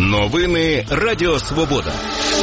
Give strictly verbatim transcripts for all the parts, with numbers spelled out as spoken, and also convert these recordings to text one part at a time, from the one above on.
Новини Радіо Свобода.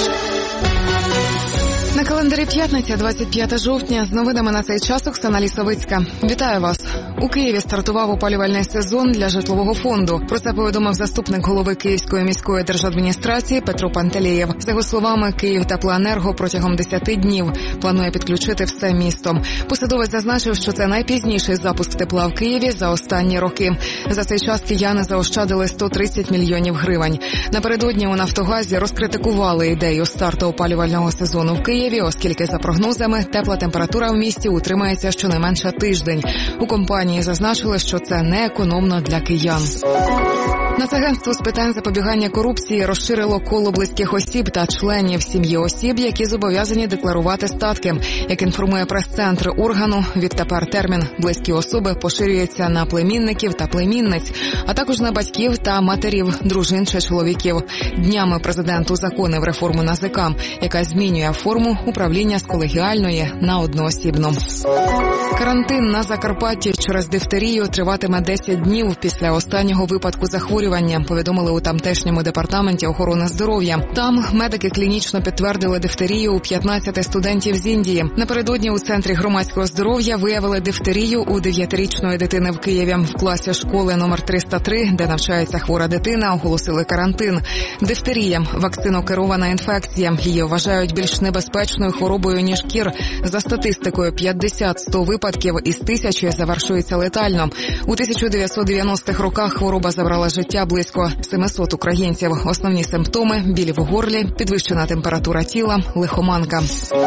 На календарі п'ятниця, двадцять п'яте жовтня. З новинами на цей час Оксана Лісовицька. Вітаю вас. У Києві стартував опалювальний сезон для житлового фонду. Про це повідомив заступник голови Київської міської держадміністрації Петро Пантелєєв. За його словами, Київтеплоенерго протягом десяти днів планує підключити все місто. Посадовець зазначив, що це найпізніший запуск тепла в Києві за останні роки. За цей час кияни заощадили сто тридцять мільйонів гривень. Напередодні у «Нафтогазі» розкритикували ідею старту опалювального сезону в Києві, оскільки, за прогнозами, тепла температура в місті утримається щонайменше тиждень. У компанії зазначили, що це не економно для киян. Нацагентство з питань запобігання корупції розширило коло близьких осіб та членів сім'ї осіб, які зобов'язані декларувати статки. Як інформує прес-центр органу, відтепер термін «близькі особи» поширюється на племінників та племінниць, а також на батьків та матерів, дружин чи чоловіків. Днями президент узаконив реформу НАЗК, яка змінює форму управління з колегіальної на одноосібну. Карантин на Закарпатті через дифтерію триватиме десять днів після останнього випадку захворювання, повідомили у тамтешньому департаменті охорони здоров'я. Там медики клінічно підтвердили дифтерію у п'ятнадцяти студентів з Індії. Напередодні у Центрі громадського здоров'я виявили дифтерію у дев'ятирічної дитини в Києві. В класі школи номер триста три, де навчається хвора дитина, оголосили карантин. Дифтерія – вакцинокерована інфекція. Її вважають більш небезпечною хворобою, ніж кір. За статистикою, п'ятдесят-сто випадків із тисячі завершується летально. У тисяча дев'ятсот дев'яностих роках хвороба забрала життя близько сімсот українців. Основні симптоми – біль в горлі, підвищена температура тіла, лихоманка.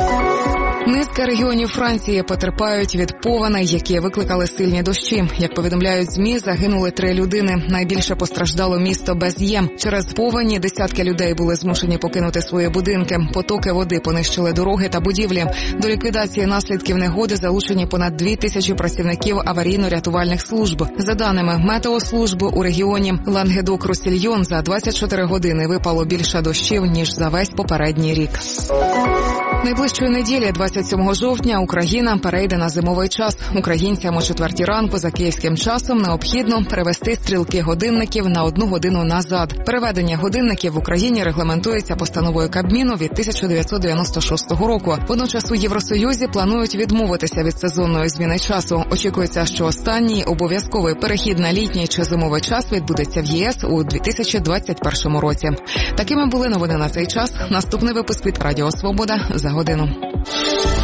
Низка регіонів Франції потерпають від повеней, які викликали сильні дощі. Як повідомляють ЗМІ, загинули три людини. Найбільше постраждало місто Без'є. Через повені десятки людей були змушені покинути свої будинки. Потоки води понищили дороги та будівлі. До ліквідації наслідків негоди залучені понад дві тисячі працівників аварійно-рятувальних служб. За даними метеослужби, у регіоні Лангедок-Росільйон за двадцять чотири години випало більше дощів, ніж за весь попередній рік. Найближчої неділі, двадцять сьомого жовтня, Україна перейде на зимовий час. Українцям о четвертій ранку за київським часом необхідно перевести стрілки годинників на одну годину назад. Переведення годинників в Україні регламентується постановою Кабміну від тисяча дев'ятсот дев'яносто шостого року. Водночас у Євросоюзі планують відмовитися від сезонної зміни часу. Очікується, що останній обов'язковий перехід на літній чи зимовий час відбудеться в ЄС у дві тисячі двадцять першому році. Такими були новини на цей час. Наступний випуск від Радіо Свобода за годину.